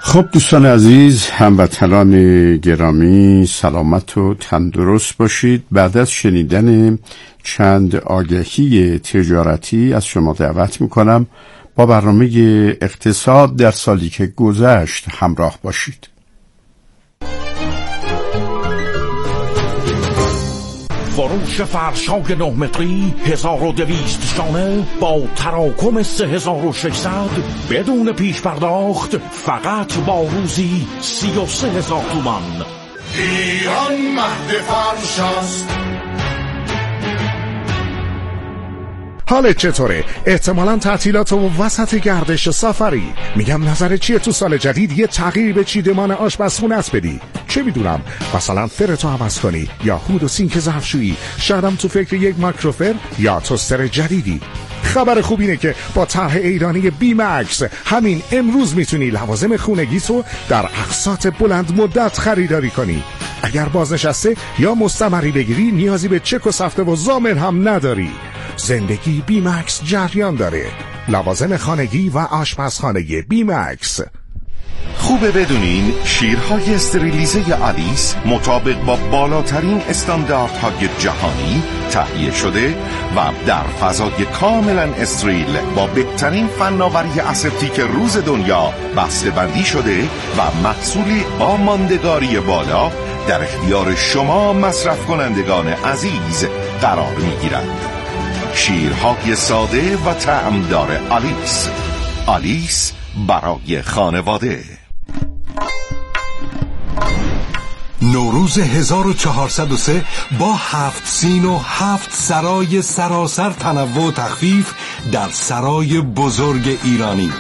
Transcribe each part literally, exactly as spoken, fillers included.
خب دوستان عزیز، هموطنان گرامی، سلامت و تندرست باشید. بعد از شنیدن چند آگهی تجارتی از شما دعوت میکنم با برنامه اقتصاد در سالی که گذشت همراه باشید. فروش فرشای نه متری هزار و دویست شانه با تراکم سه هزار و ششصد بدون پیش پرداخت فقط با روزی سی و سه هزار تومان. ایران مهد فرش است. حالت چطوره؟ احتمالاً تعطیلات و وسط گردش سفری. میگم نظر چیه تو سال جدید یه تغییر به چیدمان آشپزخونه‌ات بدی؟ چه میدونم، مثلا فرتو عوض کنی یا هود و سینک ظرفشویی. شایدم تو فکر یک مایکروفر یا توستر جدیدی. خبر خوب اینه که با طرح ایرانی بی مکس همین امروز میتونی لوازم خونگیتو در اقساط بلند مدت خریداری کنی. اگر بازنشسته یا مستمری بگیری نیازی به چک و سفته و ضامن هم نداری. زندگی بی مکس جریان داره. لوازم خانگی و آشپزخانه بی مکس. خوبه بدونین شیرهای استریلیزه آلیس مطابق با بالاترین استانداردهای جهانی تهیه شده و در فضای کاملا استریل با بهترین فناوری اسپتیک روز دنیا بسته بندی شده و محصولی با ماندگاری بالا در اختیار شما مصرف کنندگان عزیز قرار میگیرد. شیرهای ساده و طعمدار آلیس. آلیس برای خانواده. نوروز هزار و چهارصد و سه با هفت سین و هفت سرای سراسر تنوع و تخفیف در سرای بزرگ ایرانی.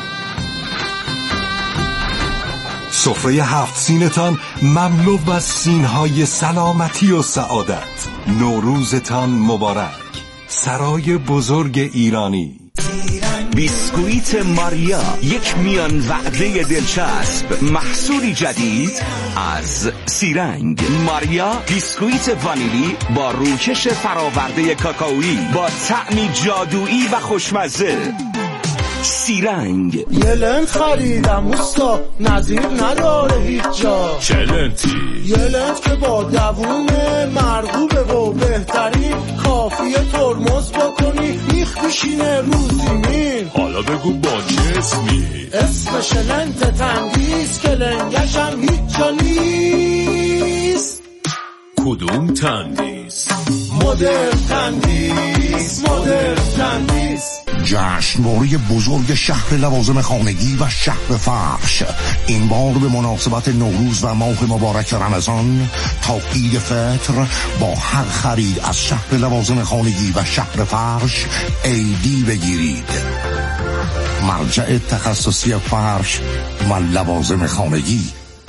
سفره هفت سینتان مملو از سینهای سلامتی و سعادت. نوروزتان مبارک. سرای بزرگ ایرانی. بیسکویت ماریا، یک میان وعده دلچسب، محصولی جدید از سیرنگ. ماریا بیسکویت وانیلی با روکش فراورده کاکائویی با طعمی جادویی و خوشمزه. سیرنگ. یه لنت خریدم اوستا، نظیر نداره هیچ جا. چه لنتی؟ یه لنت که با دوونه مرغوبه و بهترین، کافیه ترمز بکنی میخ بشینه رو زمین. حالا بگو با چه اسمی؟ اسمش لنت تندیس که لنگش هم هیچ جا نیست. کدوم تندیس؟ مدرن تندیس، مدرن تندیس. جشنواره بزرگ شهر لوازم خانگی و شهر فرش این بار به مناسبت نوروز و ماه مبارک رمضان تا عید فطر با هر خرید از شهر لوازم خانگی و شهر فرش ایدی بگیرید. مرجع تخصصی فرش و لوازم خانگی.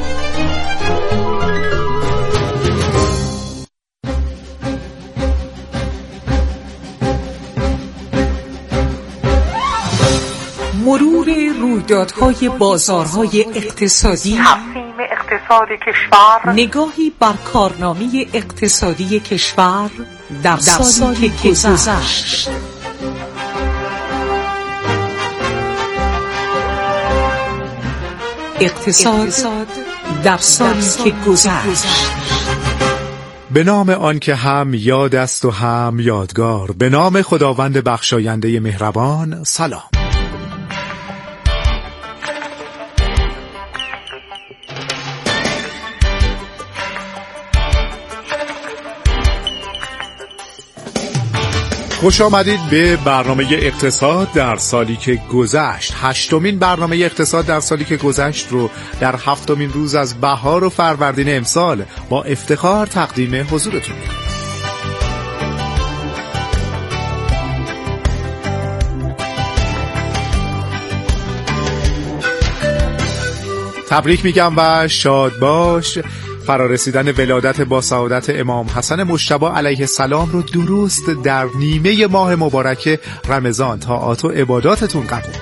مرور رویدادهای بازارهای اقتصادی، تقسیم اقتصاد کشور، نگاهی بر کارنامه اقتصادی کشور در, در سالی که گذشت. اقتصاد در سالی که گذشت. به نام آن که هم یاد است و هم یادگار، به نام خداوند بخشاینده مهربان. سلام. خوش آمدید به برنامه اقتصاد در سالی که گذشت. هشتمین برنامه اقتصاد در سالی که گذشت رو در هفتمین روز از بهار و فروردین امسال با افتخار تقدیم حضورتون می‌کنم. تبریک میگم و شاد باش. فرارسیدن ولادت با سعادت امام حسن مجتبی علیه السلام رو درست در نیمه ماه مبارک رمضان طاعات و عباداتتون قبول.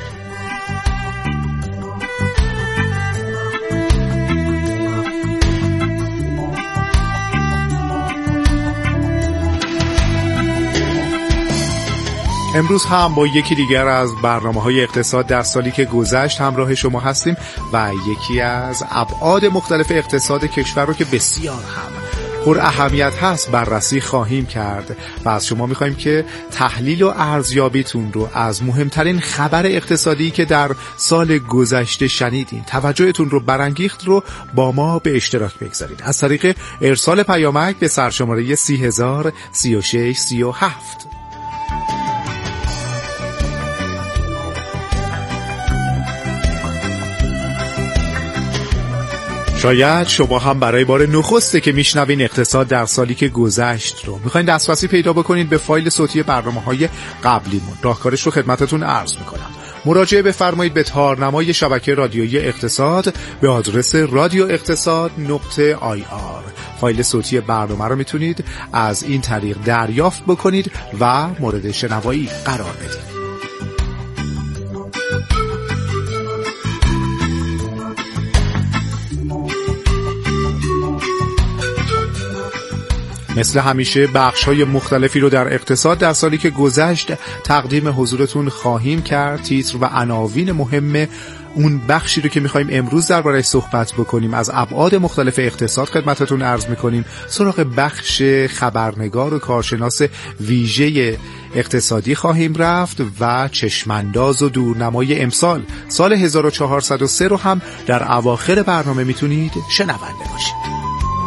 امروز هم با یکی دیگر از برنامه‌های اقتصاد در سالی که گذشت همراه شما هستیم و یکی از ابعاد مختلف اقتصاد کشور رو که بسیار هم پر اهمیت هست بررسی خواهیم کرد و از شما می‌خوایم که تحلیل و ارزیابیتون رو از مهمترین خبر اقتصادی که در سال گذشته شنیدین، توجهتون رو برانگیخت رو با ما به اشتراک بگذارید از طریق ارسال پیامک به سرشماره سی هزار سی و شش سی و هفت. شاید شما هم برای بار نخسته که میشنوین اقتصاد در سالی که گذشت رو میخواین دسترسی پیدا بکنید به فایل صوتی برنامه‌های قبلیمون. راهکارش رو خدمتتون عرض میکنم. مراجعه بفرمایید به تارنمای شبکه رادیویی اقتصاد به آدرس رادیو اقتصاد نقطه آی آر. فایل صوتی برنامه رو میتونید از این طریق دریافت بکنید و مورد شنوایی قرار بدید. مثل همیشه بخش‌های مختلفی رو در اقتصاد در سالی که گذشت تقدیم حضورتون خواهیم کرد. تیتر و عناوین مهم اون بخشی رو که می‌خوایم امروز درباره‌اش صحبت بکنیم از ابعاد مختلف اقتصاد خدمتتون عرض می‌کنیم. سراغ بخش خبرنگار و کارشناس ویژه اقتصادی خواهیم رفت و چشمانداز و دورنمای امسال سال هزار و چهارصد و سه رو هم در اواخر برنامه میتونید شنونده باشید.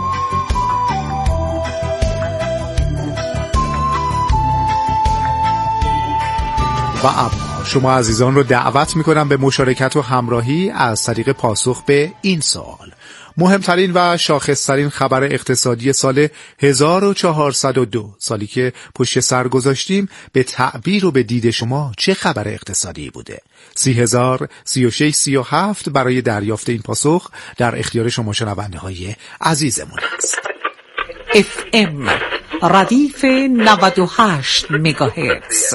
و اما شما عزیزان رو دعوت میکنم به مشارکت و همراهی از طریق پاسخ به این سوال: مهمترین و شاخصترین خبر اقتصادی سال هزار و چهارصد و دو، سالی که پشت سر گذاشتیم، به تعبیر و به دید شما چه خبر اقتصادی بوده؟ سی هزار سی و شش سی و هفت برای دریافت این پاسخ در اختیار شما شنونده های عزیزمون است. اف ام ردیف نود و هشت مگاهرتز،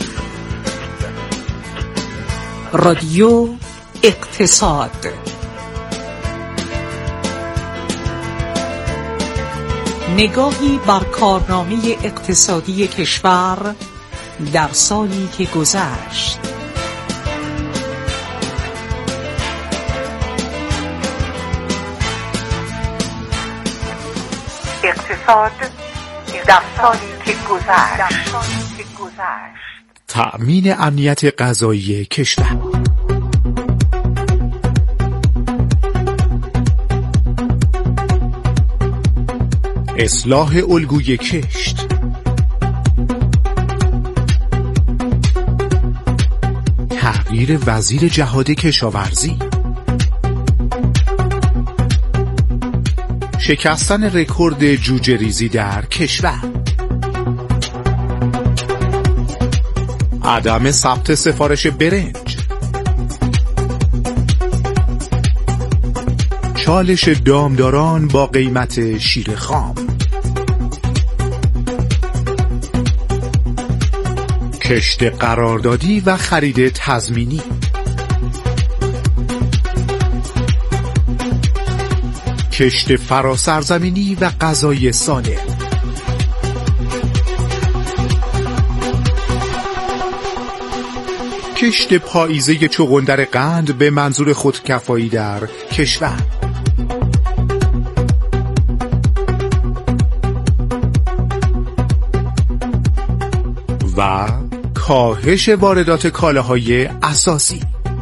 رادیو اقتصاد. نگاهی بر کارنامه اقتصادی کشور در سالی که گذشت. اقتصاد در سالی که گذشت. تأمین امنیت غذایی کشور. اصلاح الگوی کشت. تغییر وزیر جهاد کشاورزی. شکستن رکورد جوجه ریزی در کشور. عدم ثبت سفارش برنج. چالش دامداران با قیمت شیر خام. کشت قراردادی و خرید تضمینی. کشت فراسرزمینی و غذای سالم. کشت پاییزه چغندر قند به منظور خودکفایی در کشور. و کاهش واردات کالاهای اساسی.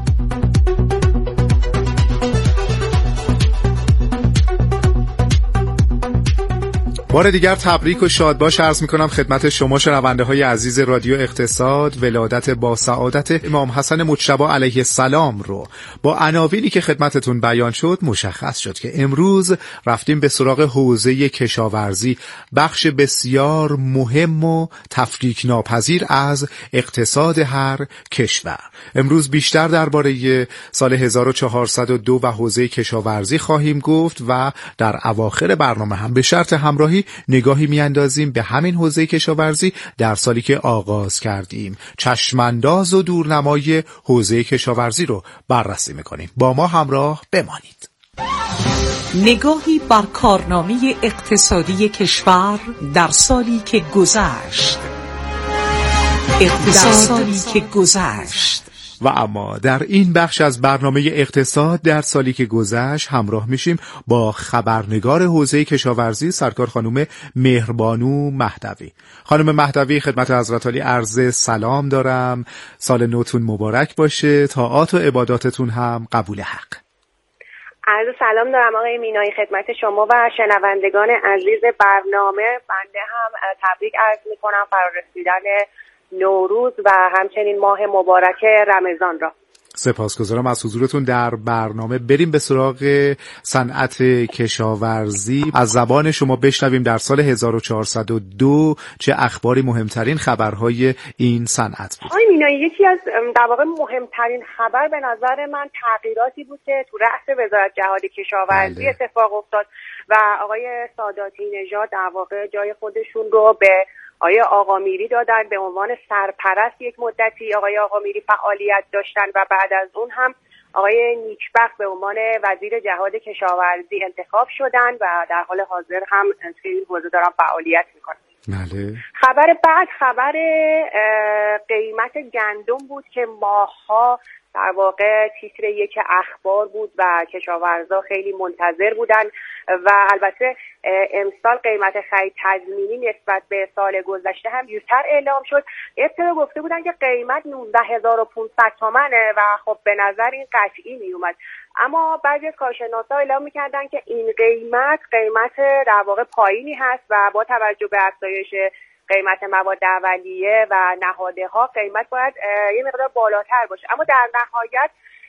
بار دیگر تبریک و شادباش عرض میکنم خدمت شما شنونده های عزیز رادیو اقتصاد. ولادت با سعادت امام حسن مجتبی علیه السلام رو با عناوینی که خدمتتون بیان شد مشخص شد که امروز رفتیم به سراغ حوزه کشاورزی، بخش بسیار مهم و تفکیک ناپذیر از اقتصاد هر کشور. امروز بیشتر درباره سال هزار و چهارصد و دو و حوزه کشاورزی خواهیم گفت و در اواخر برنامه هم به شرط همراهی نگاهی میاندازیم به همین حوزه کشاورزی در سالی که آغاز کردیم. چشمانداز و دورنمای حوزه کشاورزی رو بررسی میکنیم. با ما همراه بمانید. نگاهی بر کارنامه اقتصادی کشور در سالی که گذشت. اقتصادی که گذشت. و اما در این بخش از برنامه اقتصاد در سالی که گذشت همراه میشیم با خبرنگار حوزه کشاورزی سرکار خانم مهربانو مهدوی. خانم مهدوی، خدمت حضرت عالی عرض سلام دارم. سال نوتون مبارک باشه، طاعات و عباداتتون هم قبول حق. عرض سلام دارم آقای مینایی خدمت شما و شنوندگان عزیز برنامه. بنده هم تبریک عرض میکنم فرارسیدن نوروز و همچنین ماه مبارک رمضان را. سپاسگزارم از حضورتون در برنامه. بریم به سراغ صنعت کشاورزی. از زبان شما بشنویم در سال هزار و چهارصد و دو چه اخباری مهمترین خبرهای این صنعت بود؟ آقای مینایی، یکی از در واقع مهمترین خبر به نظر من تغییراتی بود که تو رأس وزارت جهاد کشاورزی بله. اتفاق افتاد و آقای ساداتی نژاد در واقع جای خودشون رو به آقای آقامیری دادن به عنوان سرپرست. یک مدتی آقای آقامیری فعالیت داشتن و بعد از اون هم آقای نیکبخت به عنوان وزیر جهاد کشاورزی انتخاب شدن و در حال حاضر هم توی این حوزه دارن فعالیت میکنن. بله. خبر بعد خبر قیمت گندم بود که ماها در واقع تیتر یک اخبار بود و کشاورزا خیلی منتظر بودن و البته امسال قیمت خرید تضمینی نسبت به سال گذشته هم بیشتر اعلام شد. ابتدا گفته بودن که قیمت نوزده هزار و پانصد تومنه و خب به نظر این قطعی می اومد، اما بعضی از کارشناسا اعلام میکردن که این قیمت قیمت در واقع پایینی هست و با توجه به افزایش قیمت مواد اولیه و نهاده ها قیمت باید یه مقدار بالاتر باشه. اما در نهایت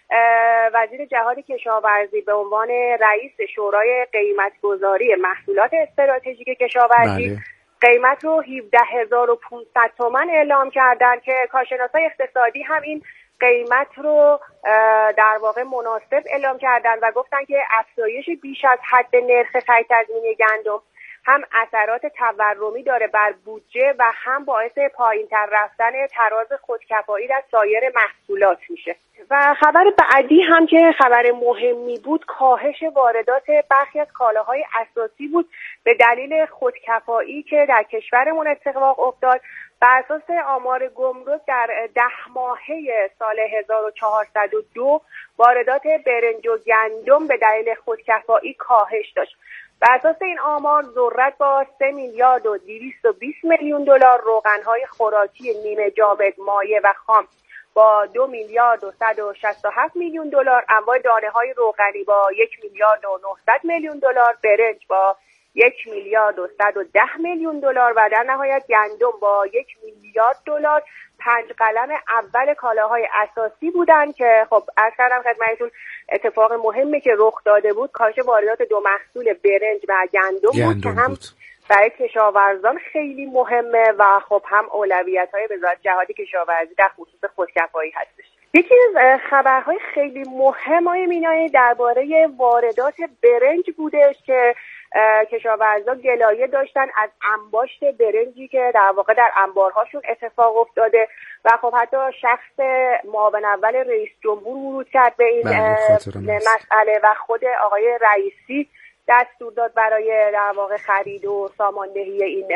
وزیر جهاد کشاورزی به عنوان رئیس شورای قیمتگذاری محصولات استراتژیک کشاورزی بله. قیمت رو هفده هزار و پانصد تومان اعلام کردن که کارشناسای اقتصادی هم این قیمت رو در واقع مناسب اعلام کردن و گفتن که افزایش بیش از حد نرخ خرید تضمینی گندم هم اثرات تورمی داره بر بودجه و هم باعث پایین‌تر رفتن تراز خودکفایی در سایر محصولات میشه. و خبر بعدی هم که خبر مهمی بود کاهش واردات برخی از کالاهای اساسی بود به دلیل خودکفایی که در کشورمون اتفاق افتاد. بر اساس آمار گمرک در ده ماهه سال هزار و چهارصد و دو واردات برنج و گندم به دلیل خودکفایی کاهش داشت. بر اساس این آمار ذرت با سه میلیارد و دویست و بیست میلیون دلار، روغن‌های خوراکی نیمه جامد مایع و خام با دو میلیارد و صد و شصت و هفت میلیون دلار، انواع دانه‌های روغنی با یک میلیارد و نهصد میلیون دلار، برنج با یک میلیارد و صد و ده میلیون دلار و در نهایت گندم با یک میلیارد دلار پنج قلم اول کالاهای اساسی بودن که خب عرض کردم خدمتتون اتفاق مهمی که رخ داده بود کاهش واردات دو محصول برنج و گندم بود که هم بود. برای کشاورزان خیلی مهمه و خب هم اولویت‌های وزارت جهاد کشاورزی در خصوص خودکفایی هستش. یکی از خبرهای خیلی مهم های مینایی درباره واردات برنج بودش که کشاورزا گلایه داشتن از انباشت برنجی که در واقع در انبارهاشون اتفاق افتاده و خب حتی شخص معاون اول رئیس جمهور ورود کرد به این مسئله و خود آقای رئیسی دستور داد برای در واقع خرید و ساماندهی این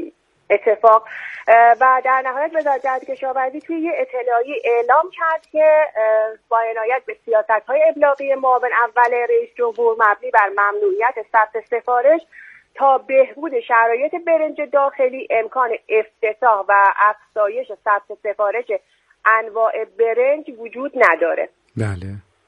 اتفاق و در نهایت وزارت جهاد کشاورزی توی یه اطلاعیه اعلام کرد که با عنایت به سیاست‌های ابلاغی معاون اول رئیس جمهور مبنی بر ممنوعیت ثبت سفارش تا بهبود شرایط برنج داخلی امکان افتتاح و افزایش ثبت سفارش انواع برنج وجود نداره. بله.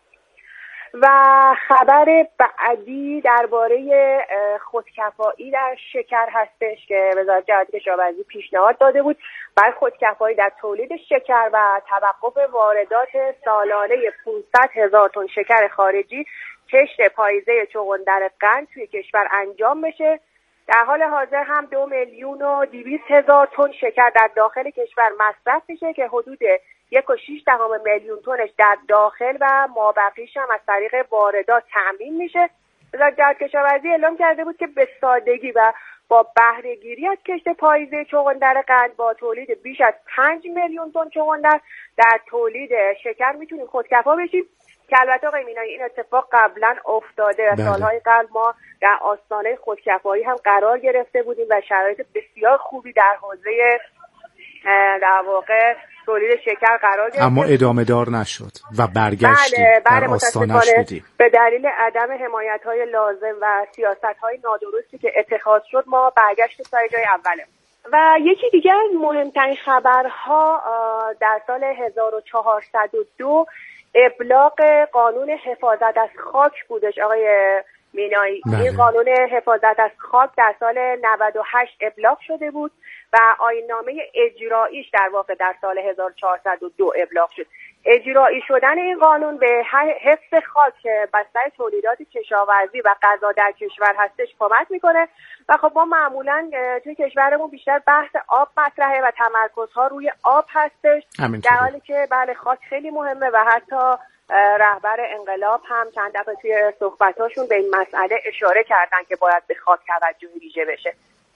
و خبر بعدی درباره خودکفایی در شکر هستش که وزارت جهاد کشاورزی پیشنهاد داده بود برای خودکفایی در تولید شکر و توقف واردات سالانه پانصد هزار تن شکر خارجی کشت پاییزه چغندر قند توی کشور انجام بشه. در حال حاضر هم دو میلیون و دویست هزار تن شکر در داخل کشور مصرف میشه که حدود یک و شیش دهم میلیون تنش در داخل و مابقیش هم از طریق واردات تامین میشه. وزارت جهاد کشاورزی اعلام کرده بود که به سادگی و با بهره گیری از کشت پاییزه چغندر قند با تولید بیش از پنج میلیون تن چغندر در تولید شکر میتونیم خودکفا بشیم که البته آقای مینایی این اتفاق قبلا افتاده. بله. سالهای قبل ما در آستانه خودکفایی هم قرار گرفته بودیم و شرایط بسیار خوبی در حوزه در واقع تولید شکر قرار گرفت، اما ادامه دار نشد و برگشتیم بله، بله، در آستانش بودیم. به دلیل عدم حمایت‌های لازم و سیاست‌های نادرستی که اتخاذ شد ما برگشتیم سر جای اوله. و یکی دیگه از مهمترین خبرها در سال هزار و چهارصد و دو ابلاغ قانون حفاظت از خاک بودش آقای مینایی. بله. این قانون حفاظت از خاک در سال نود و هشت ابلاغ شده بود و آیین‌نامه اجراییش در واقع در سال هزار و چهارصد و دو ابلاغ شد. اجرایی شدن این قانون به حفظ خاک بستر تولیدات کشاورزی و غذا در کشور هستش کمک میکنه و خب ما معمولا توی کشورمون بیشتر بحث آب مطرحه و تمرکزها روی آب هستش، در حالی که بله خاک خیلی مهمه و حتی رهبر انقلاب هم چند دفعه توی صحبتاشون به این مسئله اشاره کردن که باید به خاک توجه ویژه بشه.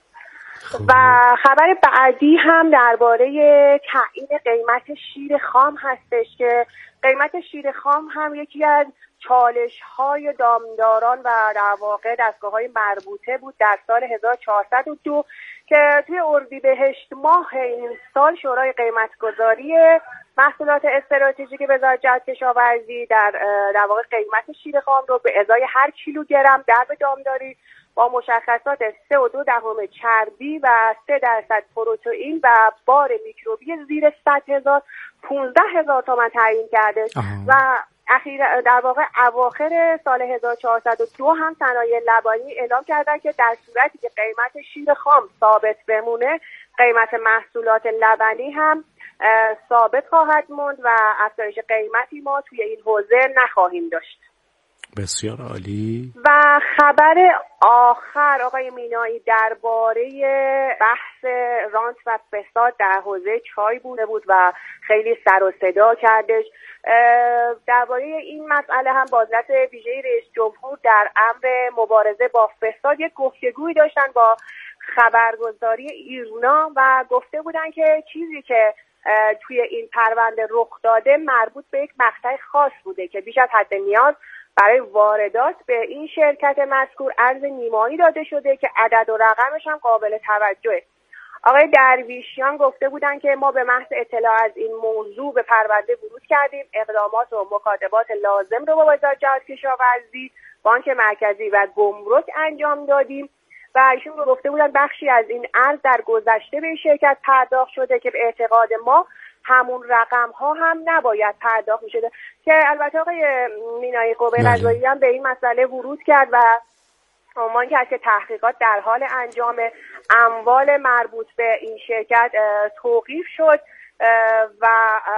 و خبر بعدی هم درباره تعیین قیمت شیر خام هستش که قیمت شیر خام هم یکی از چالش‌های دامداران و در واقع دستگاه‌های مربوطه بود در سال هزار و چهارصد و دو که توی اردیبهشت ماه این سال شورای قیمتگذاری محصولات استراتژیک وزارت جهت کشاورزی در در واقع قیمت شیر خام رو به ازای هر کیلوگرم درب دامداری با مشخصات سه و دو دهم چربی و سه درصد پروتئین و بار میکروبی زیر صد هزار پونزده هزار تومان تعیین کرده. و اخیر در واقع اواخر سال هزار و چهارصد و دو هم صنایع لبنی اعلام کردن که در صورتی که قیمت شیر خام ثابت بمونه قیمت محصولات لبنی هم ثابت خواهد موند و افزایش قیمتی ما توی این حوزه نخواهیم داشت. بسیار عالی. و خبر آخر آقای مینایی درباره بحث رانت و فساد در حوزه چای بوده بود و خیلی سر و صدا کردش. درباره این مسئله هم بازرس ویژه رئیس جمهور در امر مبارزه با فساد یک گفتگویی داشتن با خبرگزاری ایرنا و گفته بودن که چیزی که توی این پرونده رخ داده مربوط به یک مقطع خاص بوده که بیش از حد نیاز برای واردات به این شرکت مذکور ارز نیمایی داده شده که عدد و رقمش هم قابل توجهه. آقای درویشیان گفته بودن که ما به محض اطلاع از این موضوع به پرونده ورود کردیم، اقدامات و مکاتبات لازم رو با وزارت جهت کشاورزی، بانک مرکزی و گمرک انجام دادیم و ایشون گفته بودن بخشی از این ارز در گذشته به شرکت پرداخت شده که به اعتقاد ما همون رقم ها هم نباید پرداخت می شده که البته آقای مینایی قوه قضاییه هم به این مسئله ورود کرد و عنوان کرد که تحقیقات در حال انجام، اموال مربوط به این شرکت توقیف شد و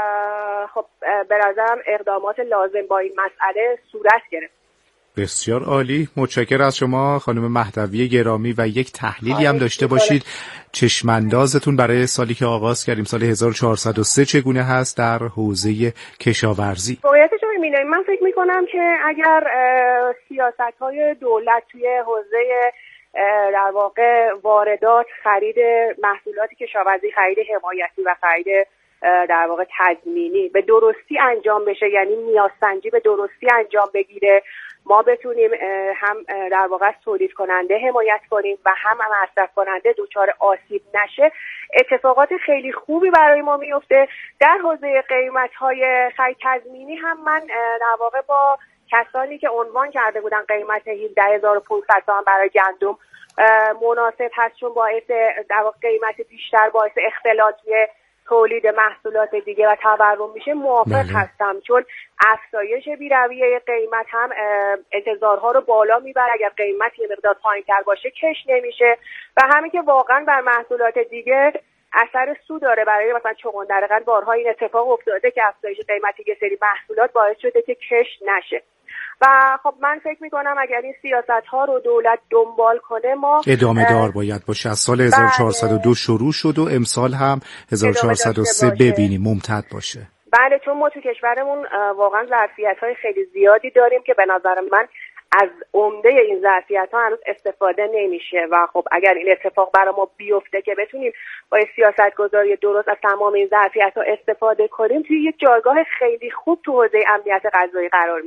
خب به نظرم اقدامات لازم با این مسئله صورت گرفت. بسیار عالی، متشکرم از شما خانم مهدوی گرامی و یک تحلیلی هم داشته باشید چشماندازتون برای سالی که آغاز کردیم سال هزار و چهارصد و سه چگونه هست در حوزه کشاورزی. واقعیتش مینایی من فکر میکنم که اگر سیاست‌های دولت توی حوزه در واقع واردات، خرید محصولات کشاورزی، خرید حمایتی و خرید در واقع تضمینی به درستی انجام بشه، یعنی نیازسنجی به درستی انجام بگیره، ما بتونیم هم در واقع تولید کننده حمایت کنیم و هم مصرف کننده دچار آسیب نشه، اتفاقات خیلی خوبی برای ما میفته. در حوزه قیمت‌های خرید تضمینی هم من در واقع با کسانی که عنوان کرده بودن قیمت هفده هزار و پانصد تومان برای گندم مناسب هست، چون باعث در واقع قیمت بیشتر باعث اختلاطی تولید محصولات دیگه و تورم میشه، موافق بله. هستم، چون افزایش بی‌رویه قیمت هم انتظارها رو بالا میبره. اگر قیمت یه مقدار پایین‌تر باشه کش نمیشه و همین که واقعا بر محصولات دیگه اثر سو داره. برای مثلا چغندرقند بارها این اتفاق افتاده که افزایش قیمت یه سری محصولات باعث شده که کش نشه و خب من فکر میکنم اگر این سیاست ها رو دولت دنبال کنه ما ادامه دار باید باشه. از سال هزار و چهارصد و دو شروع شد و امسال هم هزار و چهارصد و سه ببینیم ممتد باشه. بله، چون ما تو کشورمون واقعا ظرفیت های خیلی زیادی داریم که به نظر من از عمده این ظرفیت ها هنوز استفاده نمیشه و خب اگر این اتفاق برای ما بیفته که بتونیم با سیاست گذاری درست از تمام این ظرفیت ها استفاده کنیم، توی یک جایگاه خیلی خوب تو حوزه امنیت غذایی قرار میگیریم.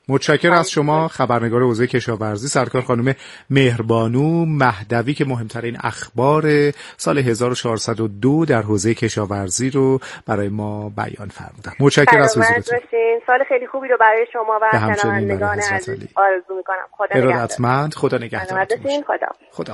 متشکرم از شما خبرنگار حوزه کشاورزی سرکار خانم مهربانو مهدوی که مهمترین اخبار سال هزار و چهارصد و دو در حوزه کشاورزی رو برای ما بیان فرمودن. متشکرم از حضورتون. سال خیلی خوبی رو برای شما و شنوندگان عزیز آرزو می‌کنم. خدا نگهدار. ارادتمند. خدا نگهدارتون. خدا. خدا.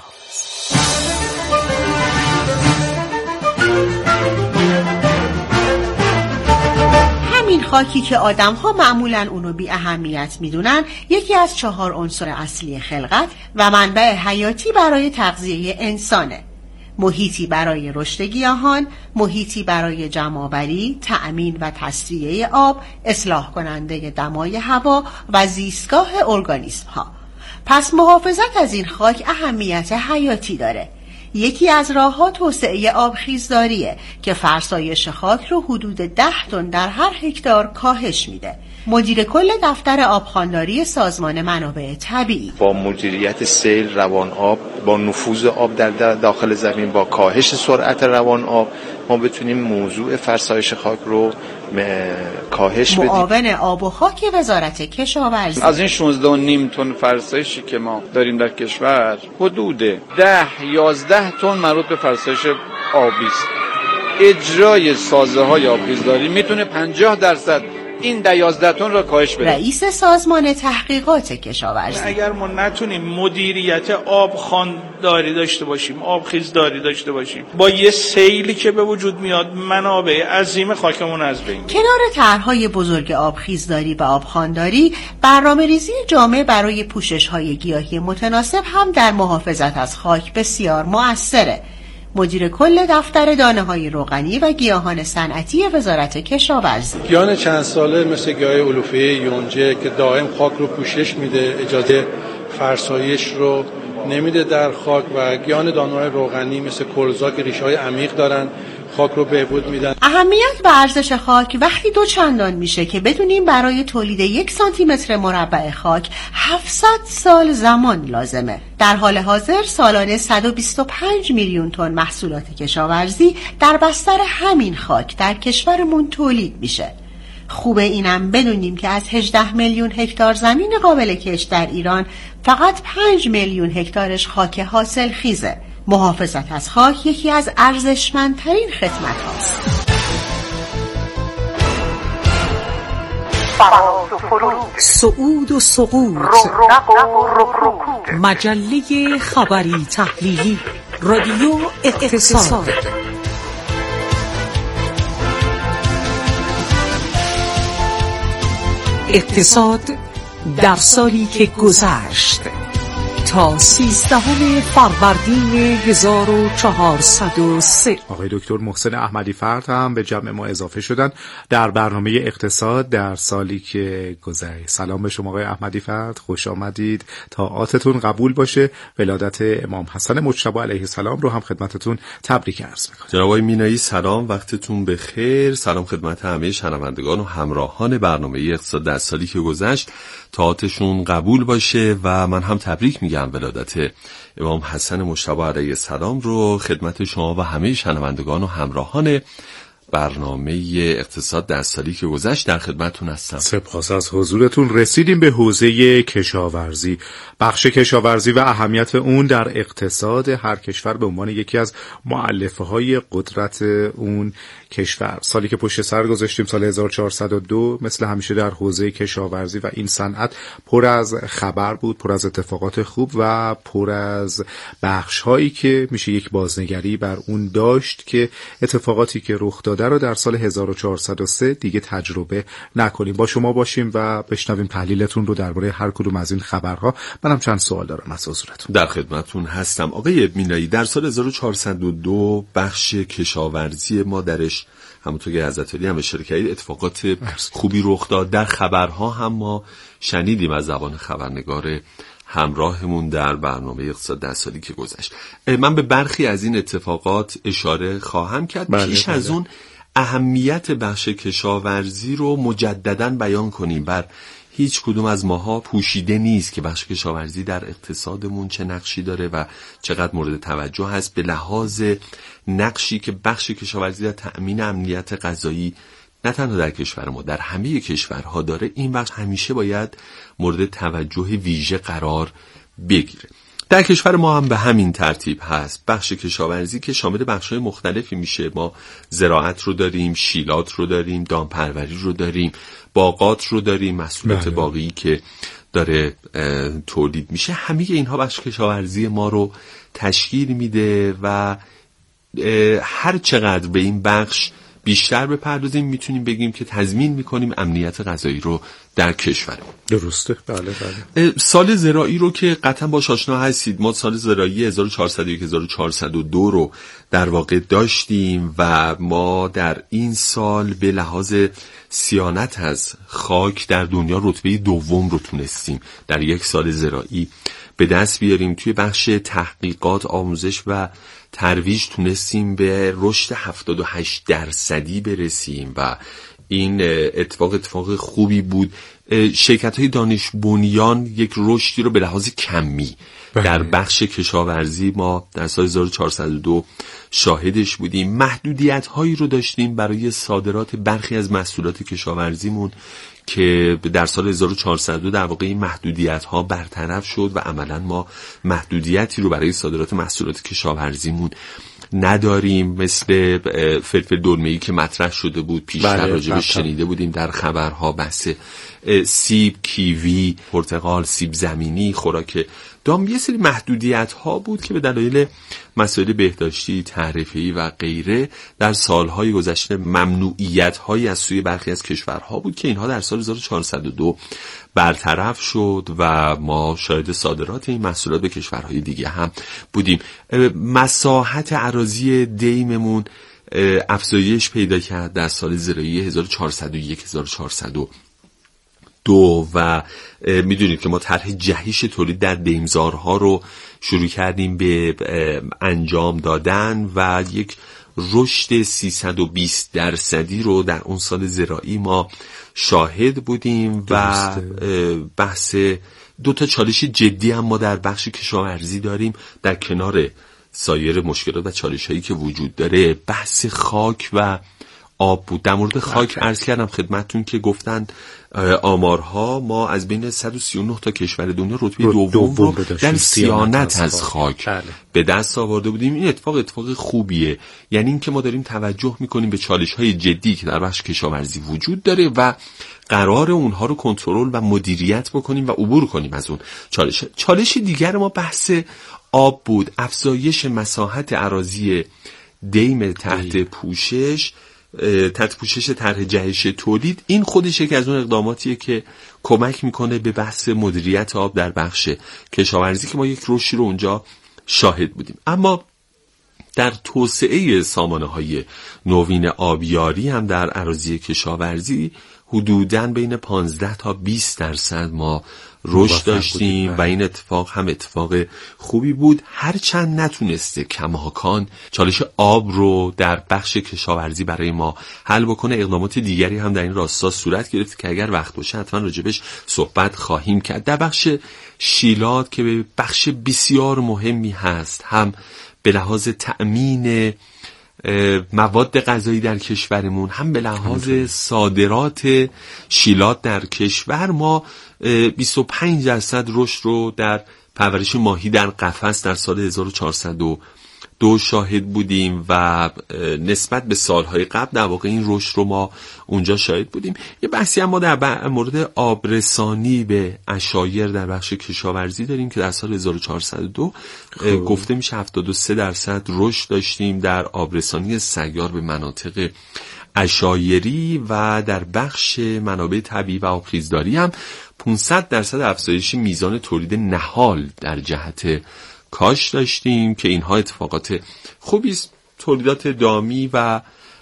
همین خاکی که آدم‌ها معمولاً اونو بی اهمیت میدونن یکی از چهار عنصر اصلی خلقت و منبع حیاتی برای تغذیه انسانه. محیطی برای رشد گیاهان، محیطی برای جمع‌آوری، تأمین و تصفیه آب، اصلاح کننده دمای هوا و زیستگاه ارگانیسم‌ها. پس محافظت از این خاک اهمیت حیاتی داره. یکی از راه‌ها توسعه آبخیزداریه که فرسایش خاک رو حدود ده تن در هر هکتار کاهش میده. مدیر کل دفتر آبخوانداری سازمان منابع طبیعی: با مدیریت سیل روان آب، با نفوذ آب در داخل زمین، با کاهش سرعت روان آب، ما بتونیم موضوع فرسایش خاک رو کاهش بدیم. معاون آب و خاک وزارت کشاورزی: از این شانزده و نیم تن فرسایشی که ما داریم در کشور، حدود ده یازده تن مربوط به فرسایش آبی است. اجرای سازه های آبخیزداری میتونه پنجاه درصد این ده یازده تن را کاهش بده. رئیس سازمان تحقیقات کشاورزی: اگر ما نتونیم مدیریت آب خوانداری داشته باشیم، آبخیزداری داشته باشیم، با یه سیلی که به وجود میاد منابع عظیم خاکمون از بین. کنار طرح‌های بزرگ آبخیزداری و آبخوانداری، برنامه‌ریزی جامع برای پوشش‌های گیاهی متناسب هم در محافظت از خاک بسیار مؤثره. مدیر کل دفتر دانه‌های روغنی و گیاهان صنعتی وزارت کشاورزی: گیاهان چند ساله مثل گیاه علوفه یونجه که دائم خاک رو پوشش میده، اجازه فرسایش رو نمیده در خاک، و گیاهان دانه‌های روغنی مثل کلزا که ریشه‌های عمیق دارن خاک رو بهبود میدن. اهمیت و ارزش خاک وقتی دو چندان میشه که بدونیم برای تولید یک سانتی متر مربع خاک هفتصد سال زمان لازمه. در حال حاضر سالانه صد و بیست و پنج میلیون تن محصولات کشاورزی در بستر همین خاک در کشورمون تولید میشه. خوبه اینم بدونیم که از هجده میلیون هکتار زمین قابل کشت در ایران فقط پنج میلیون هکتارش خاک حاصل خیزه. محافظت از خاک یکی از ارزشمندترین خدمت هاست. صعود و سقوط، مجله خبری تحلیلی، رادیو اقتصاد. اقتصاد در سالی که گذشت تا سیزدهم فروردین هزار و چهارصد و سه. آقای دکتر محسن احمدی فرد هم به جمع ما اضافه شدن در برنامه اقتصاد در سالی که گذشت. سلام به شما آقای احمدی فرد، خوش آمدید. طاعاتتون قبول باشه. ولادت امام حسن مجتبی علیه السلام رو هم خدمتتون تبریک عرض می‌کنم. جناب آقای مینایی سلام، وقتتون بخیر. سلام خدمت همه شنوندگان و همراهان برنامه اقتصاد در سالی که گذشت. طاعتشون قبول باشه و من هم تبریک میگم ولادت امام حسن مجتبی علیه السلام رو خدمت شما و همه شنوندگان و همراهان برنامه اقتصاد در سالی که گذشت در خدمتتون هستم. سپاس از حضورتون. رسیدیم به حوزه کشاورزی. بخش کشاورزی و اهمیت اون در اقتصاد هر کشور به عنوان یکی از مؤلفه های قدرت اون کشور. سالی که پشت سر گذاشتیم سال هزار و چهارصد و دو مثل همیشه در حوزه کشاورزی و این صنعت پر از خبر بود، پر از اتفاقات خوب و پر از بخش هایی که میشه یک بازنگری بر اون داشت که اتفاقاتی که رخ داده رو در سال هزار و چهارصد و سه دیگه تجربه نکنیم. با شما باشیم و بشنویم تحلیلتون رو درباره هر کدوم از این خبرها. منم چند سوال دارم از حضورتون. در خدمتتون هستم. آقای مینایی، در سال هزار و چهارصد و دو بخش کشاورزی ما درش همونطور که حضرت علی هم اشاره کردید اتفاقات خوبی رخ داد. در خبرها هم ما شنیدیم از زبان خبرنگار همراهمون در برنامه اقتصاد در سالی که گذشت. من به برخی از این اتفاقات اشاره خواهم کرد. بله پیش بله. از اون اهمیت بخش کشاورزی رو مجدداً بیان کنیم. بر هیچ کدوم از ماها پوشیده نیست که بخش کشاورزی در اقتصادمون چه نقشی داره و چقدر مورد توجه هست به لحاظ نقشی که بخش کشاورزی در تأمین امنیت غذایی نه تنها در کشور ما، در همه کشورها داره، این بخش همیشه باید مورد توجه ویژه قرار بگیره. در کشور ما هم به همین ترتیب هست. بخش کشاورزی که شامل بخش‌های مختلفی میشه. ما زراعت رو داریم، شیلات رو داریم، دامپروری رو داریم، باغات رو داریم، محصولات باغی که داره تولید میشه. همه اینها بخش کشاورزی ما رو تشکیل میده و هر چقدر به این بخش بیشتر بپردازیم میتونیم بگیم که تضمین میکنیم امنیت غذایی رو در کشورمون. درسته. بله بله. سال زراعی رو که قطعا باش آشنا هستید، ما سال زراعی هزار و چهارصد و یک هزار و چهارصد و دو رو در واقع داشتیم و ما در این سال به لحاظ صیانت از خاک در دنیا رتبه دوم رو تونستیم در یک سال زراعی به دست بیاریم. توی بخش تحقیقات، آموزش و ترویج تونستیم به رشد هفتاد و هشت درصدی برسیم و این اتفاق اتفاق خوبی بود. شرکت‌های دانش بنیان یک رشدی رو به لحاظ کمی بله. در بخش کشاورزی ما در سال هزار و چهارصد و دو شاهدش بودیم. محدودیت‌هایی رو داشتیم برای صادرات برخی از محصولات کشاورزیمون که در سال هزار و چهارصد و دو در واقع این محدودیت‌ها برطرف شد و عملاً ما محدودیتی رو برای صادرات محصولات کشاورزیمون نداریم، مثل فلفل دلمه‌ای که مطرح شده بود پیشتر بله، راجبش شنیده بودیم در خبرها. بحث سیب، کیوی، پرتقال، سیب زمینی، خوراک دام، یه سری محدودیت ها بود که به دلایل مسائل بهداشتی، تعرفه‌ای و غیره در سالهای گذشته ممنوعیت هایی از سوی برخی از کشورها بود که اینها در سال هزار و چهارصد و دو برطرف شد و ما شاهد صادرات این محصولات به کشورهای دیگه هم بودیم. مساحت اراضی دیممون افزایش پیدا کرد در سال زراعی هزار و چهارصد و یک هزار و چهارصد و دو و میدونید که ما طرح جهش تولید در دیمزارها رو شروع کردیم به انجام دادن و یک رشد سیصد و بیست درصدی رو در اون سال زراعی ما شاهد بودیم و بحث دو تا چالش جدی هم ما در بخش کشاورزی داریم در کنار سایر مشکلات و چالش هایی که وجود داره. بحث خاک و آب بود. در مورد خاک عرض کردم خدمتتون که گفتن آمارها ما از بین صد و سی و نه تا کشور دنیا رتبه دوم, دوم رو در صیانت از خاک بله. به دست آورده بودیم. این اتفاق اتفاق خوبیه، یعنی این که ما داریم توجه میکنیم به چالش‌های جدی که در بخش کشاورزی وجود داره و قرار اونها رو کنترل و مدیریت بکنیم و عبور کنیم از اون چالش. چالش دیگر ما بحث آب بود، افزایش مساحت اراضی دیم تحت پوشش تحت پوشش طرح جهش تولید. این خودش یکی از اون اقداماتیه که کمک میکنه به بحث مدیریت آب در بخش کشاورزی که ما یک رشدی رو اونجا شاهد بودیم. اما در توسعه سامانه‌های نوین آبیاری هم در اراضی کشاورزی حدوداً بین پانزده تا بیست درصد ما رشد داشتیم و این اتفاق هم اتفاق خوبی بود، هرچند نتونسته کماکان چالش آب رو در بخش کشاورزی برای ما حل بکنه. اقدامات دیگری هم در این راستا صورت گرفت که اگر وقت باشه حتما راجبش صحبت خواهیم کرد. در بخش شیلات که به بخش بسیار مهمی هست، هم به لحاظ تأمین مواد غذایی در کشورمون، هم به لحاظ صادرات شیلات در کشور، ما بیست و پنج درصد رشد رو در پرورش ماهی در قفس در سال هزار و چهارصد و دو شاهد بودیم و نسبت به سالهای قبل در واقع این رشد رو ما اونجا شاهد بودیم. یه بحثی هم ما در مورد آبرسانی به عشایر در بخش کشاورزی داریم که در سال هزار و چهارصد و دو گفته میشه هفتاد و سه درصد رشد داشتیم در آبرسانی سیار به مناطق عشایری و در بخش منابع طبیعی و آبخیزداری هم پانصد درصد افزایش میزان تولید نهال در جهت کاش داشتیم که اینها اتفاقات خوبی است. تولیدات دامی و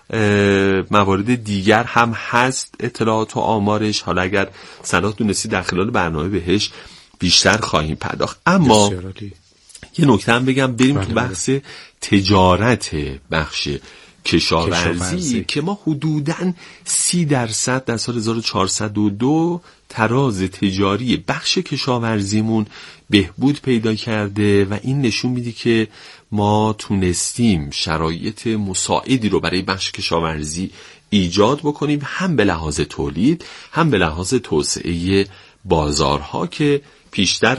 موارد دیگر هم هست، اطلاعات و آمارش، حالا اگر صلاح دونستی در خلال برنامه بهش بیشتر خواهیم پرداخت. اما یه نکته هم بگم بریم بله تو بحث بله. تجارت بخش کشاورزی, کشاورزی که ما حدوداً سی درصد در سال هزار و چهارصد و دو تراز تجاری بخش کشاورزیمون بهبود پیدا کرده و این نشون میده که ما تونستیم شرایط مساعدی رو برای بخش کشاورزی ایجاد بکنیم، هم به لحاظ تولید هم به لحاظ توسعه بازارها که پیشتر